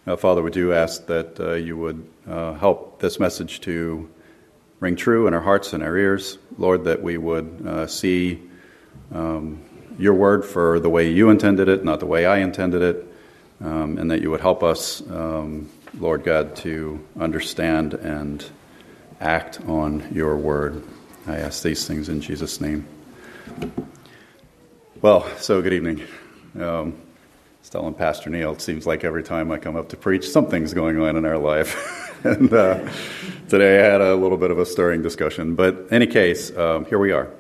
Father, we do ask that you would help this message to ring true in our hearts and our ears. Lord, that we would see your word for the way you intended it, not the way I intended it, and that you would help us, Lord God, to understand and act on your word. I ask these things in Jesus' name. Well, so good evening. I was telling Pastor Neil, it seems like every time I come up to preach, something's going on in our life. And today I had a little bit of a stirring discussion. But in any case, here we are.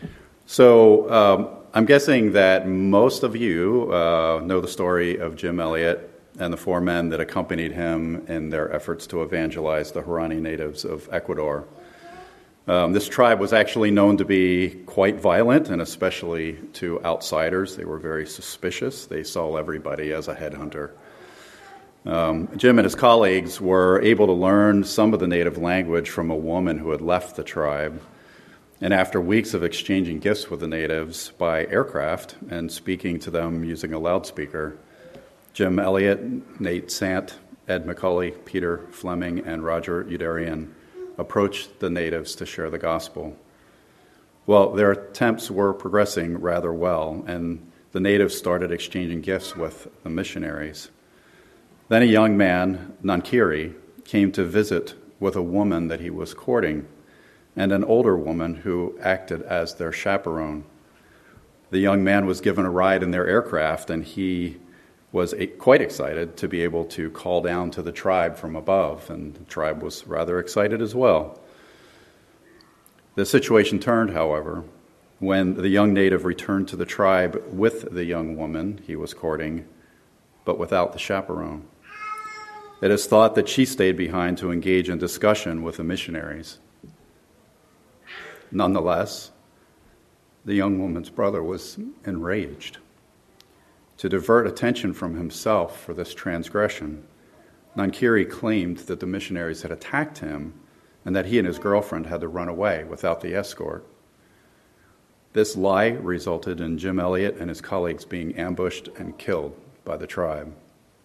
So I'm guessing that most of you know the story of Jim Elliot and the 4 men that accompanied him in their efforts to evangelize the Huaorani natives of Ecuador. This tribe was actually known to be quite violent, and especially to outsiders. They were very suspicious. They saw everybody as a headhunter. Jim and his colleagues were able to learn some of the native language from a woman who had left the tribe. And after weeks of exchanging gifts with the natives by aircraft and speaking to them using a loudspeaker, Jim Elliot, Nate Sant, Ed McCulley, Peter Fleming, and Roger Udarian approached the natives to share the gospel. Well, their attempts were progressing rather well, and the natives started exchanging gifts with the missionaries. Then a young man, Nankiri, came to visit with a woman that he was courting, and an older woman who acted as their chaperone. The young man was given a ride in their aircraft, and he was quite excited to be able to call down to the tribe from above, and the tribe was rather excited as well. The situation turned, however, when the young native returned to the tribe with the young woman he was courting, but without the chaperone. It is thought that she stayed behind to engage in discussion with the missionaries. Nonetheless, the young woman's brother was enraged. To divert attention from himself for this transgression, Nankiri claimed that the missionaries had attacked him and that he and his girlfriend had to run away without the escort. This lie resulted in Jim Elliot and his colleagues being ambushed and killed by the tribe.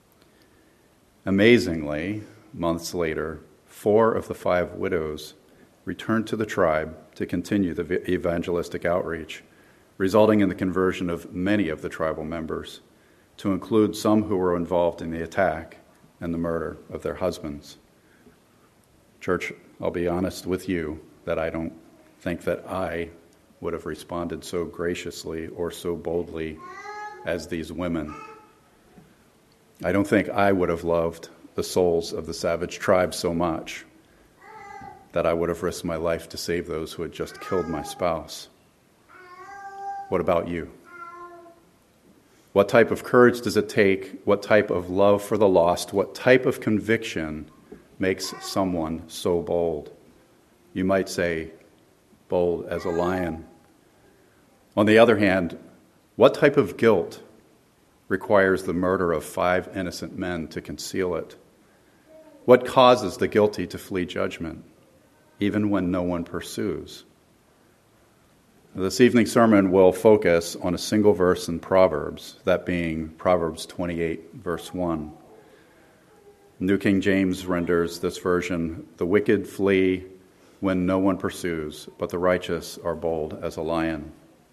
Amazingly, months later, 4 of the 5 widows returned to the tribe to continue the evangelistic outreach, resulting in the conversion of many of the tribal members, to include some who were involved in the attack and the murder of their husbands. Church, I'll be honest with you that I don't think that I would have responded so graciously or so boldly as these women. I don't think I would have loved the souls of the savage tribe so much that I would have risked my life to save those who had just killed my spouse. What about you? What type of courage does it take? What type of love for the lost? What type of conviction makes someone so bold? You might say, bold as a lion. On the other hand, what type of guilt requires the murder of 5 innocent men to conceal it? What causes the guilty to flee judgment, even when no one pursues? This evening's sermon will focus on a single verse in Proverbs, that being Proverbs 28, verse 1. New King James renders this version, "The wicked flee when no one pursues, but the righteous are bold as a lion."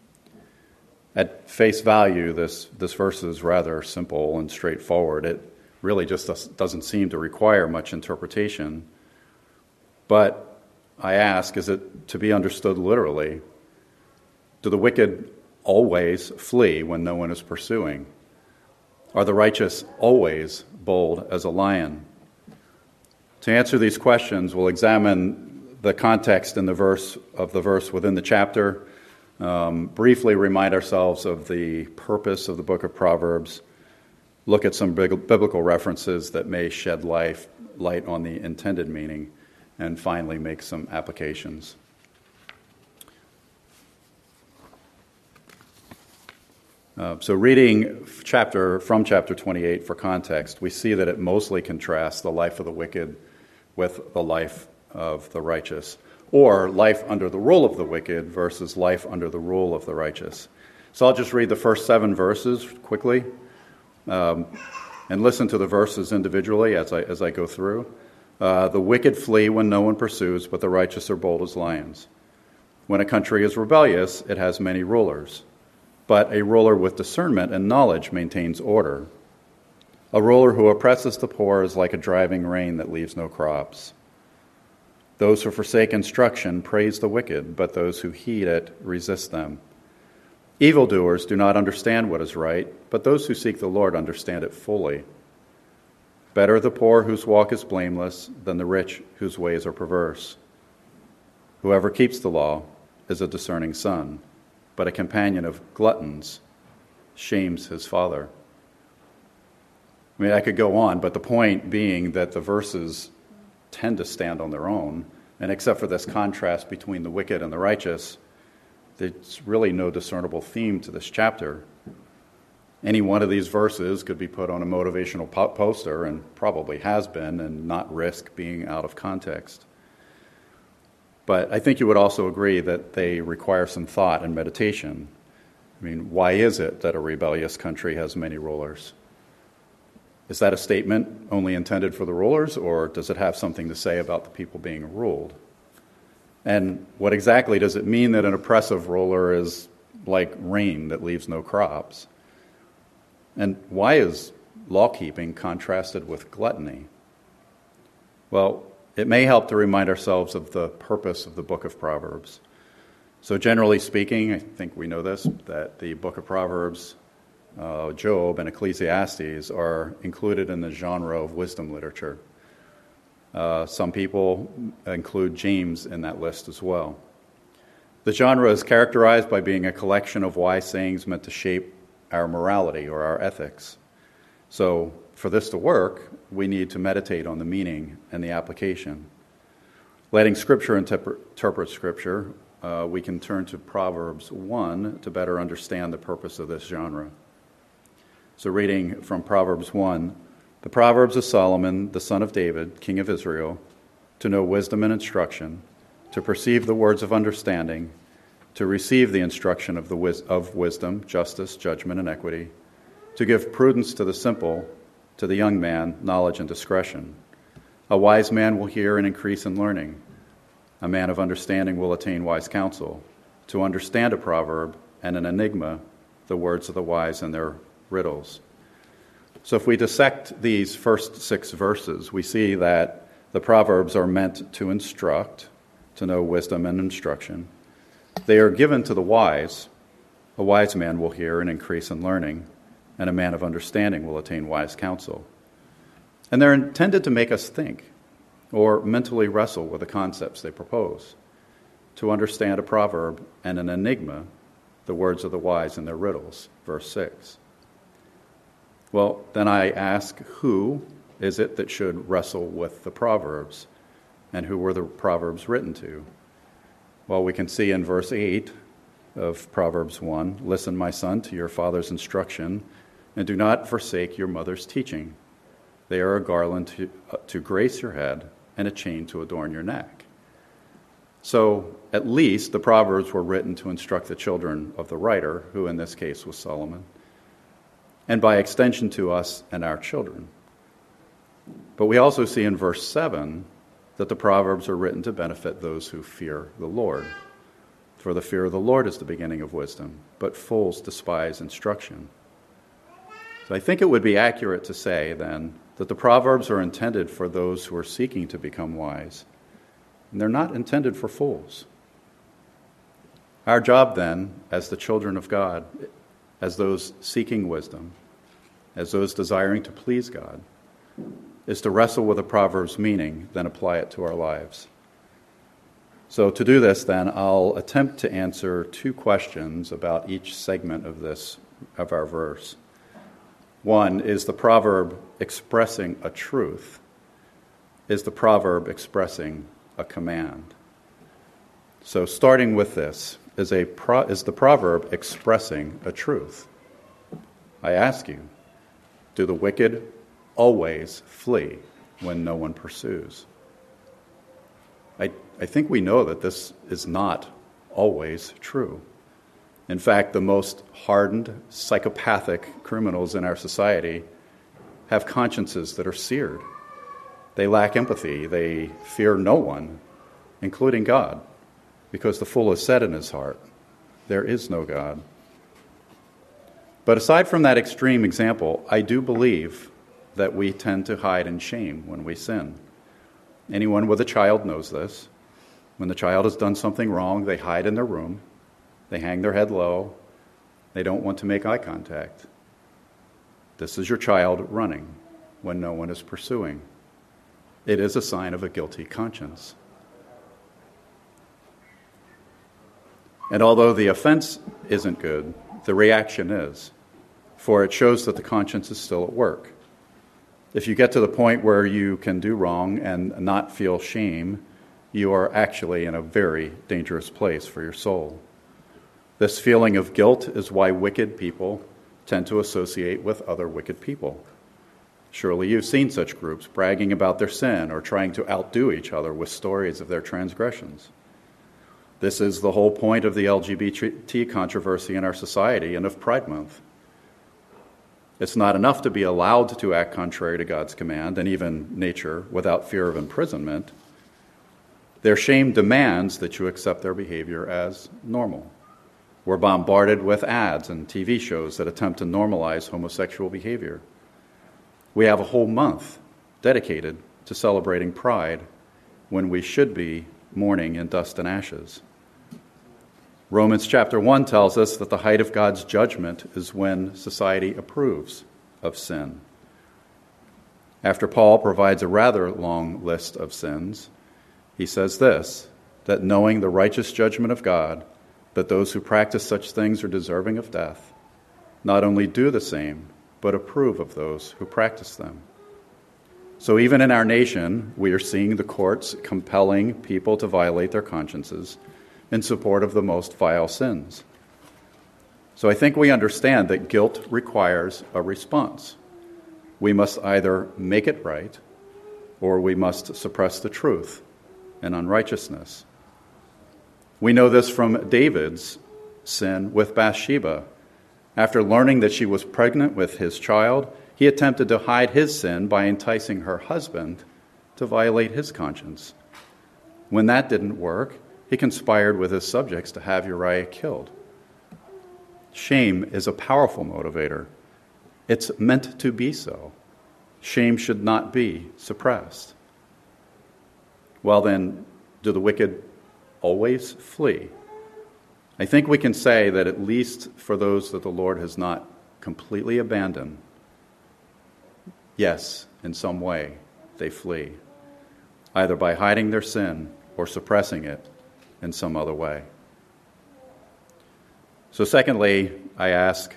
At face value, this verse is rather simple and straightforward. It really just doesn't seem to require much interpretation. But I ask, is it to be understood literally? Do the wicked always flee when no one is pursuing? Are the righteous always bold as a lion? To answer these questions, we'll examine the context in the verse within the chapter, briefly remind ourselves of the purpose of the book of Proverbs, look at some biblical references that may shed light on the intended meaning, and finally make some applications. So reading from chapter 28 for context, we see that it mostly contrasts the life of the wicked with the life of the righteous, or life under the rule of the wicked versus life under the rule of the righteous. So I'll just read the first 7 verses quickly. And listen to the verses individually as I go through. The wicked flee when no one pursues, but the righteous are bold as lions. When a country is rebellious, it has many rulers. But a ruler with discernment and knowledge maintains order. A ruler who oppresses the poor is like a driving rain that leaves no crops. Those who forsake instruction praise the wicked, but those who heed it resist them. Evildoers do not understand what is right, but those who seek the Lord understand it fully. Better the poor whose walk is blameless than the rich whose ways are perverse. Whoever keeps the law is a discerning son, but a companion of gluttons shames his father. I mean, I could go on, but the point being that the verses tend to stand on their own, and except for this contrast between the wicked and the righteous, there's really no discernible theme to this chapter. Any one of these verses could be put on a motivational poster, and probably has been, and not risk being out of context. But I think you would also agree that they require some thought and meditation. I mean, why is it that a rebellious country has many rulers? Is that a statement only intended for the rulers, or does it have something to say about the people being ruled? And what exactly does it mean that an oppressive ruler is like rain that leaves no crops? And why is law-keeping contrasted with gluttony? Well, it may help to remind ourselves of the purpose of the book of Proverbs. So generally speaking, I think we know this, that the book of Proverbs, Job, and Ecclesiastes are included in the genre of wisdom literature. Some people include James in that list as well. The genre is characterized by being a collection of wise sayings meant to shape our morality or our ethics. So for this to work, we need to meditate on the meaning and the application. Letting Scripture interpret Scripture, we can turn to Proverbs 1 to better understand the purpose of this genre. So reading from Proverbs 1, the Proverbs of Solomon, the son of David, king of Israel, to know wisdom and instruction, to perceive the words of understanding, to receive the instruction of wisdom, justice, judgment, and equity, to give prudence to the simple, to the young man, knowledge and discretion. A wise man will hear and increase in learning. A man of understanding will attain wise counsel. To understand a proverb and an enigma, the words of the wise and their riddles. So if we dissect these first 6 verses, we see that the Proverbs are meant to instruct, to know wisdom and instruction. They are given to the wise. A wise man will hear and increase in learning, and a man of understanding will attain wise counsel. And they're intended to make us think or mentally wrestle with the concepts they propose. To understand a proverb and an enigma, the words of the wise and their riddles, verse 6. Well, then I ask, who is it that should wrestle with the Proverbs? And who were the Proverbs written to? Well, we can see in verse 8 of Proverbs 1, listen, my son, to your father's instruction, and do not forsake your mother's teaching. They are a garland to grace your head and a chain to adorn your neck. So, at least the Proverbs were written to instruct the children of the writer, who in this case was Solomon, and by extension to us and our children. But we also see in verse 7 that the Proverbs are written to benefit those who fear the Lord. For the fear of the Lord is the beginning of wisdom, but fools despise instruction. So I think it would be accurate to say, then, that the Proverbs are intended for those who are seeking to become wise, and they're not intended for fools. Our job, then, as the children of God, as those seeking wisdom, as those desiring to please God, is to wrestle with the Proverbs' meaning, then apply it to our lives. So to do this, then, I'll attempt to answer 2 questions about each segment of our verse. One, is the proverb expressing a truth? Is the proverb expressing a command? So starting with this, is the proverb expressing a truth? I ask you, do the wicked always flee when no one pursues? I think we know that this is not always true. In fact, the most hardened, psychopathic criminals in our society have consciences that are seared. They lack empathy. They fear no one, including God, because the fool has said in his heart, there is no God. But aside from that extreme example, I do believe that we tend to hide in shame when we sin. Anyone with a child knows this. When the child has done something wrong, they hide in their room. They hang their head low. They don't want to make eye contact. This is your child running when no one is pursuing. It is a sign of a guilty conscience. And although the offense isn't good, the reaction is, for it shows that the conscience is still at work. If you get to the point where you can do wrong and not feel shame, you are actually in a very dangerous place for your soul. This feeling of guilt is why wicked people tend to associate with other wicked people. Surely you've seen such groups bragging about their sin or trying to outdo each other with stories of their transgressions. This is the whole point of the LGBT controversy in our society and of Pride Month. It's not enough to be allowed to act contrary to God's command and even nature without fear of imprisonment. Their shame demands that you accept their behavior as normal. We're bombarded with ads and TV shows that attempt to normalize homosexual behavior. We have a whole month dedicated to celebrating Pride when we should be mourning in dust and ashes. Romans chapter 1 tells us that the height of God's judgment is when society approves of sin. After Paul provides a rather long list of sins, he says this, that knowing the righteous judgment of God, that those who practice such things are deserving of death, not only do the same, but approve of those who practice them. So even in our nation, we are seeing the courts compelling people to violate their consciences in support of the most vile sins. So I think we understand that guilt requires a response. We must either make it right, or we must suppress the truth and unrighteousness. We know this from David's sin with Bathsheba. After learning that she was pregnant with his child, he attempted to hide his sin by enticing her husband to violate his conscience. When that didn't work, he conspired with his subjects to have Uriah killed. Shame is a powerful motivator. It's meant to be so. Shame should not be suppressed. Well then, do the wicked always flee? I think we can say that at least for those that the Lord has not completely abandoned, yes, in some way, they flee, either by hiding their sin or suppressing it in some other way. So secondly, I ask,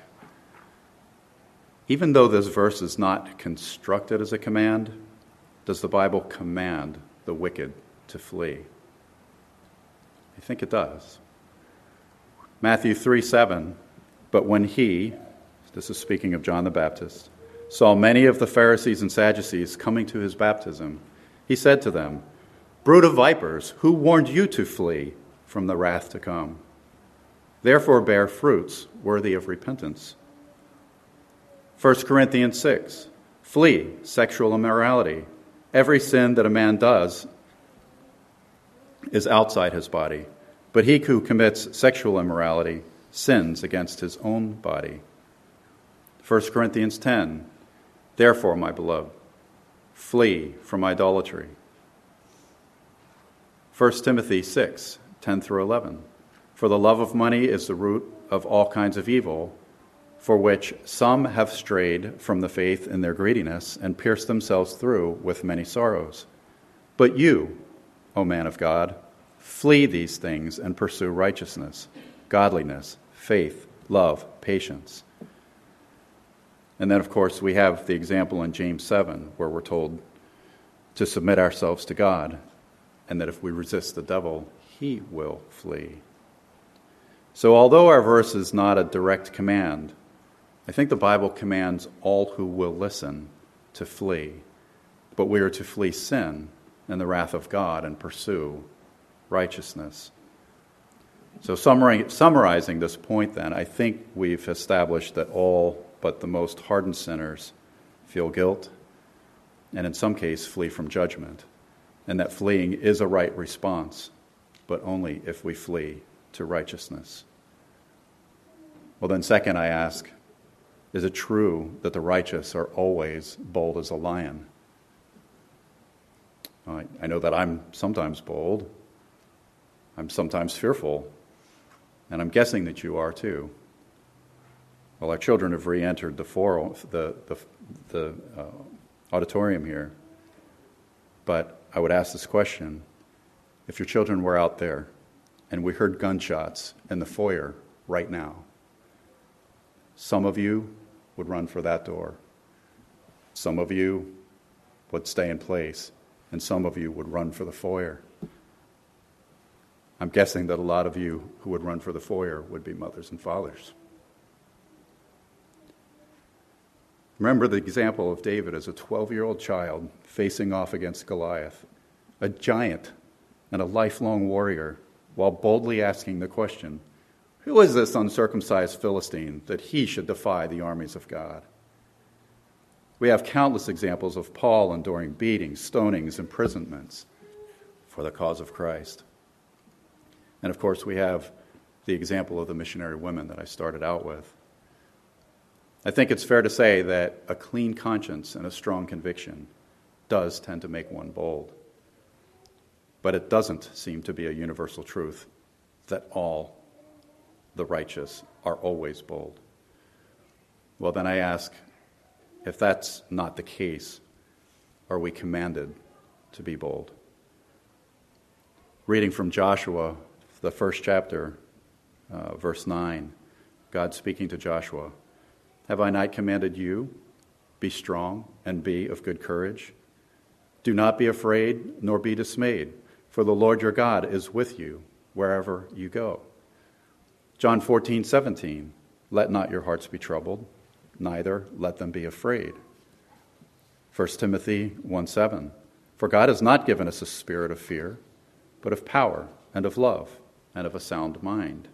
even though this verse is not constructed as a command, does the Bible command the wicked to flee? I think it does. Matthew 3:7, but when he, this is speaking of John the Baptist, saw many of the Pharisees and Sadducees coming to his baptism, he said to them, brood of vipers, who warned you to flee from the wrath to come? Therefore bear fruits worthy of repentance. 1 Corinthians 6, flee sexual immorality. Every sin that a man does is outside his body, but he who commits sexual immorality sins against his own body. 1 Corinthians 10, therefore, my beloved, flee from idolatry. 1 Timothy 6, 10 through 11, for the love of money is the root of all kinds of evil, for which some have strayed from the faith in their greediness and pierced themselves through with many sorrows. But you, O man of God, flee these things and pursue righteousness, godliness, faith, love, patience. And then, of course, we have the example in James 7, where we're told to submit ourselves to God, and that if we resist the devil, he will flee. So although our verse is not a direct command, I think the Bible commands all who will listen to flee. But we are to flee sin and the wrath of God and pursue righteousness. So summarizing this point then, I think we've established that all but the most hardened sinners feel guilt, and in some cases flee from judgment, and that fleeing is a right response, but only if we flee to righteousness. Well, then second, I ask, is it true that the righteous are always bold as a lion? I know that I'm sometimes bold. I'm sometimes fearful. And I'm guessing that you are too. Well, our children have re-entered the auditorium here. But I would ask this question. If your children were out there and we heard gunshots in the foyer right now, some of you would run for that door. Some of you would stay in place, and some of you would run for the foyer. I'm guessing that a lot of you who would run for the foyer would be mothers and fathers. Remember the example of David as a 12-year-old child facing off against Goliath, a giant and a lifelong warrior, while boldly asking the question, who is this uncircumcised Philistine that he should defy the armies of God? We have countless examples of Paul enduring beatings, stonings, imprisonments for the cause of Christ. And of course, we have the example of the missionary women that I started out with. I think it's fair to say that a clean conscience and a strong conviction does tend to make one bold. But it doesn't seem to be a universal truth that all the righteous are always bold. Well, then I ask, if that's not the case, are we commanded to be bold? Reading from Joshua, the first chapter, verse 9, God speaking to Joshua, have I not commanded you, be strong and be of good courage? Do not be afraid nor be dismayed, for the Lord your God is with you wherever you go. John 14:17, let not your hearts be troubled, neither let them be afraid. 1 Timothy 1:7, for God has not given us a spirit of fear, but of power and of love and of a sound mind.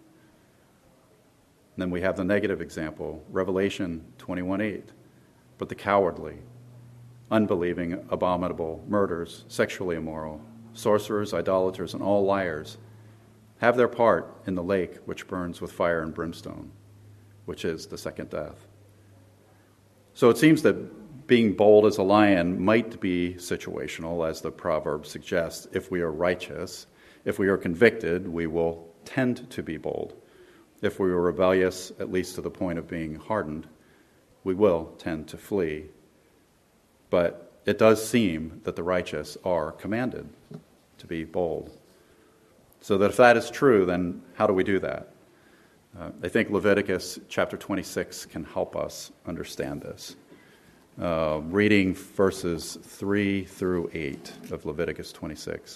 And then we have the negative example, Revelation 21:8, but the cowardly, unbelieving, abominable, murderers, sexually immoral, sorcerers, idolaters, and all liars have their part in the lake which burns with fire and brimstone, which is the second death. So it seems that being bold as a lion might be situational, as the proverb suggests. If we are righteous, if we are convicted, we will tend to be bold. If we are rebellious, at least to the point of being hardened, we will tend to flee. But it does seem that the righteous are commanded to be bold. So that if that is true, then how do we do that? I think Leviticus chapter 26 can help us understand this. Reading verses 3 through 8 of Leviticus 26.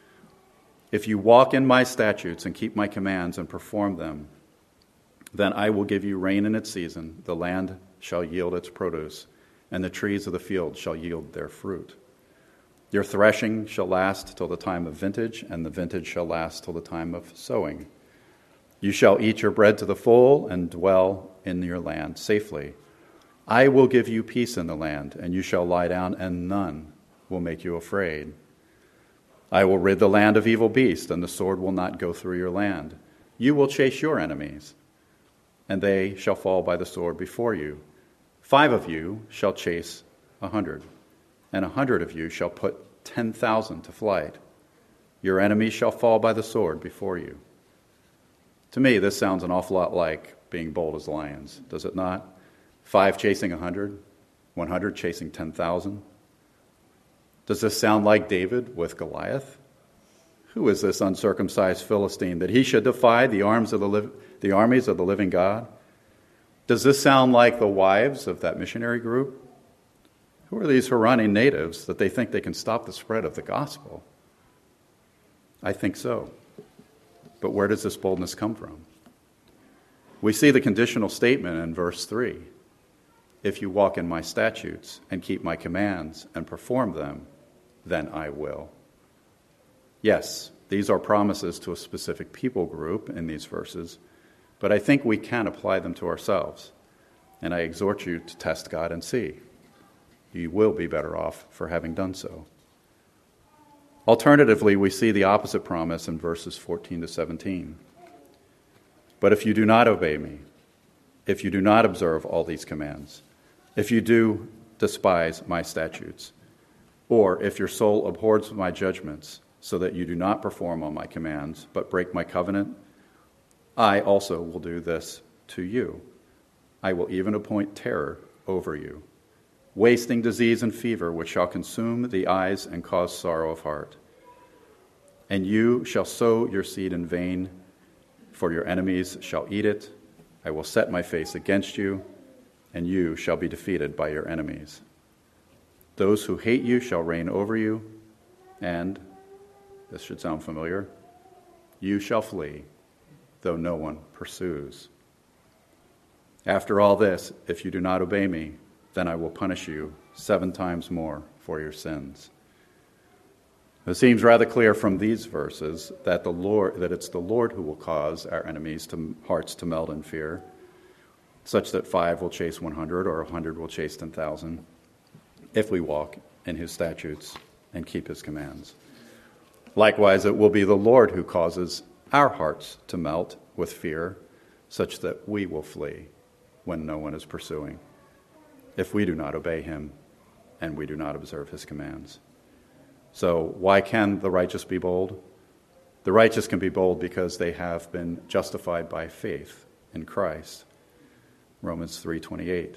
If you walk in my statutes and keep my commands and perform them, then I will give you rain in its season, the land shall yield its produce, and the trees of the field shall yield their fruit. Your threshing shall last till the time of vintage, and the vintage shall last till the time of sowing. You shall eat your bread to the full and dwell in your land safely. I will give you peace in the land, and you shall lie down, and none will make you afraid. I will rid the land of evil beasts, and the sword will not go through your land. You will chase your enemies, and they shall fall by the sword before you. 5 of you shall chase 100, and 100 of you shall put 10,000 to flight. Your enemies shall fall by the sword before you. To me, this sounds an awful lot like being bold as lions, does it not? 5 chasing 100, 100 chasing 10,000. Does this sound like David with Goliath? Who is this uncircumcised Philistine that he should defy the armies of the living God? Does this sound like the wives of that missionary group? Who are these Harani natives that they think they can stop the spread of the gospel? I think so. But where does this boldness come from? We see the conditional statement in verse 3. If you walk in my statutes and keep my commands and perform them, then I will. Yes, these are promises to a specific people group in these verses, but I think we can apply them to ourselves. And I exhort you to test God and see. you will be better off for having done so. Alternatively, we see the opposite promise in verses 14 to 17. But if you do not obey me, if you do not observe all these commands, if you do despise my statutes, or if your soul abhors my judgments, so that you do not perform all my commands, but break my covenant, I also will do this to you. I will even appoint terror over you, wasting disease and fever, which shall consume the eyes and cause sorrow of heart. And you shall sow your seed in vain, for your enemies shall eat it. I will set my face against you, and you shall be defeated by your enemies. Those who hate you shall reign over you, and, this should sound familiar, you shall flee, though no one pursues. After all this, if you do not obey me, then I will punish you 7 times more for your sins. It seems rather clear from these verses that it's the Lord who will cause our enemies' hearts to melt in fear, such that 5 will chase 100 or 100 will chase 10,000, if we walk in his statutes and keep his commands. Likewise, it will be the Lord who causes our hearts to melt with fear, such that we will flee when no one is pursuing, if we do not obey him and we do not observe his commands. So why can the righteous be bold? The righteous can be bold because they have been justified by faith in Christ. Romans 3:28.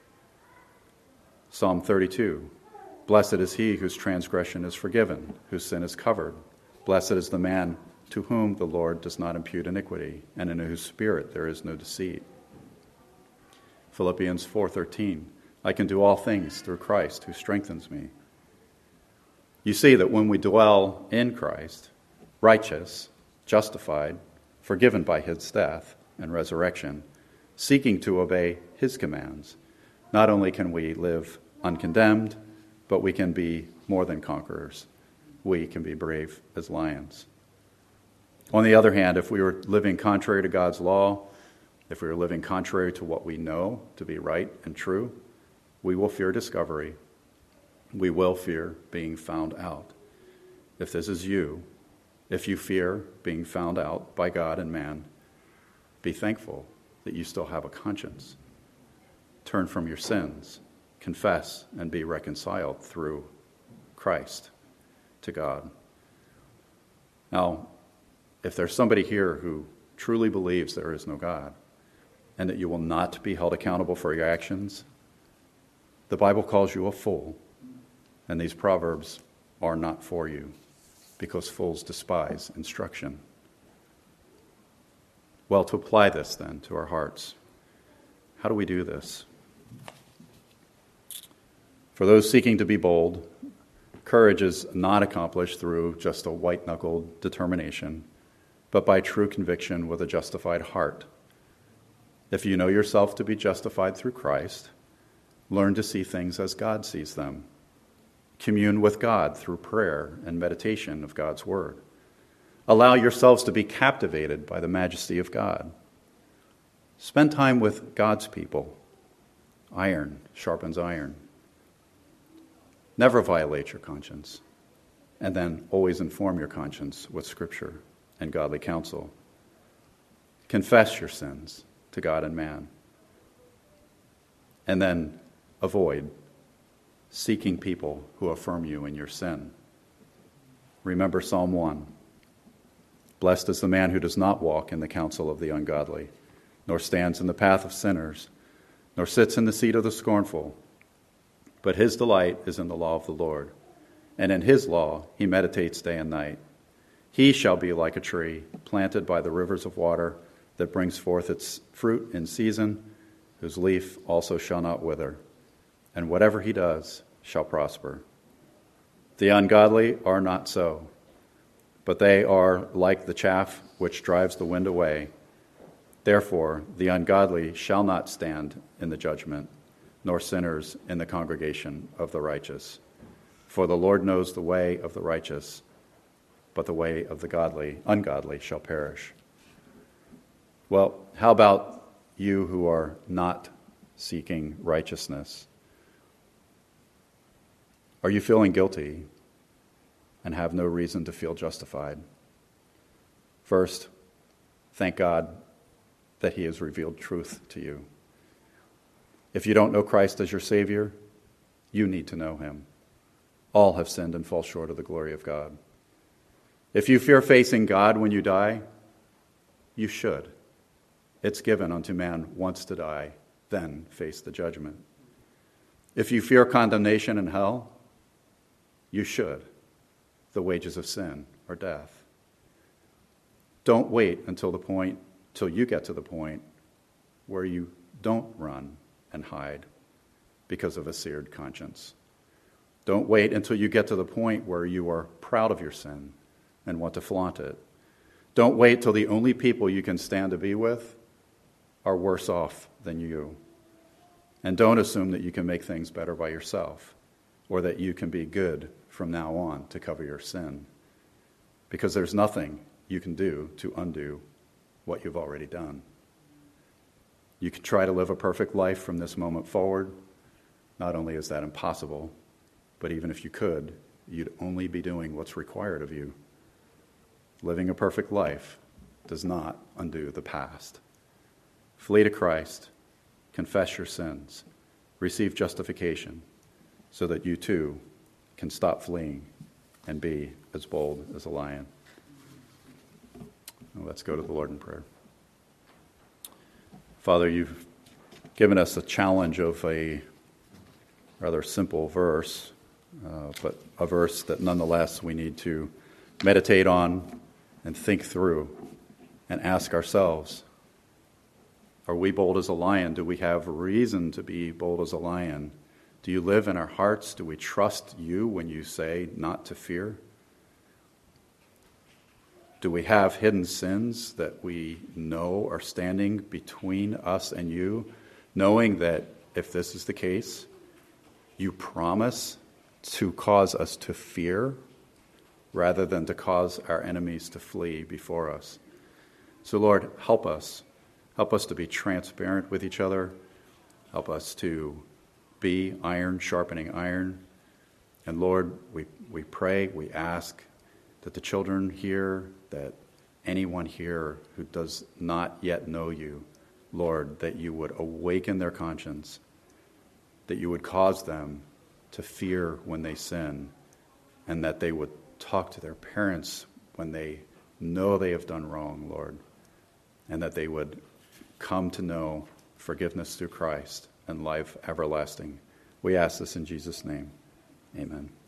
Psalm 32. Blessed is he whose transgression is forgiven, whose sin is covered. Blessed is the man to whom the Lord does not impute iniquity, and in whose spirit there is no deceit. Philippians 4:13. I can do all things through Christ who strengthens me. You see that when we dwell in Christ, righteous, justified, forgiven by his death and resurrection, seeking to obey his commands, not only can we live uncondemned, but we can be more than conquerors. We can be brave as lions. On the other hand, if we were living contrary to God's law, if we were living contrary to what we know to be right and true, we will fear discovery. We will fear being found out. If this is you, if you fear being found out by God and man, be thankful that you still have a conscience. Turn from your sins, confess, and be reconciled through Christ to God. Now, if there's somebody here who truly believes there is no God and that you will not be held accountable for your actions, the Bible calls you a fool, and these proverbs are not for you, because fools despise instruction. Well, to apply this then to our hearts, how do we do this? For those seeking to be bold, courage is not accomplished through just a white-knuckled determination, but by true conviction with a justified heart. If you know yourself to be justified through Christ, learn to see things as God sees them. Commune with God through prayer and meditation of God's word. Allow yourselves to be captivated by the majesty of God. Spend time with God's people. Iron sharpens iron. Never violate your conscience. And then always inform your conscience with Scripture and godly counsel. Confess your sins to God and man. And then avoid seeking people who affirm you in your sin. Remember Psalm 1. Blessed is the man who does not walk in the counsel of the ungodly, nor stands in the path of sinners, nor sits in the seat of the scornful. But his delight is in the law of the Lord, and in his law he meditates day and night. He shall be like a tree planted by the rivers of water that brings forth its fruit in season, whose leaf also shall not wither, and whatever he does shall prosper. The ungodly are not so, but they are like the chaff which drives the wind away. Therefore, the ungodly shall not stand in the judgment, nor sinners in the congregation of the righteous. For the Lord knows the way of the righteous, but the way of the ungodly shall perish. Well, how about you who are not seeking righteousness? Are you feeling guilty and have no reason to feel justified? First, thank God that he has revealed truth to you. If you don't know Christ as your Savior, you need to know him. All have sinned and fall short of the glory of God. If you fear facing God when you die, you should. It's given unto man once to die, then face the judgment. If you fear condemnation in hell, you should. The wages of sin are death. Don't wait until you get to the point where you don't run and hide because of a seared conscience. Don't wait until you get to the point where you are proud of your sin and want to flaunt it. Don't wait till the only people you can stand to be with are worse off than you. And don't assume that you can make things better by yourself or that you can be good from now on to cover your sin, because there's nothing you can do to undo what you've already done. You can try to live a perfect life from this moment forward. Not only is that impossible, but even if you could, you'd only be doing what's required of you. Living a perfect life does not undo the past. Flee to Christ, confess your sins, receive justification, so that you too can stop fleeing and be as bold as a lion. Well, let's go to the Lord in prayer. Father, you've given us a challenge of a rather simple verse, but a verse that nonetheless we need to meditate on and think through and ask ourselves, are we bold as a lion? Do we have reason to be bold as a lion? Do you live in our hearts? Do we trust you when you say not to fear? Do we have hidden sins that we know are standing between us and you, knowing that if this is the case, you promise to cause us to fear rather than to cause our enemies to flee before us? So Lord, help us. Help us to be transparent with each other. Help us to be iron sharpening iron. And Lord, we pray, we ask that the children here, that anyone here who does not yet know you, Lord, that you would awaken their conscience, that you would cause them to fear when they sin, and that they would talk to their parents when they know they have done wrong, Lord, and that they would come to know forgiveness through Christ and life everlasting. We ask this in Jesus' name. Amen.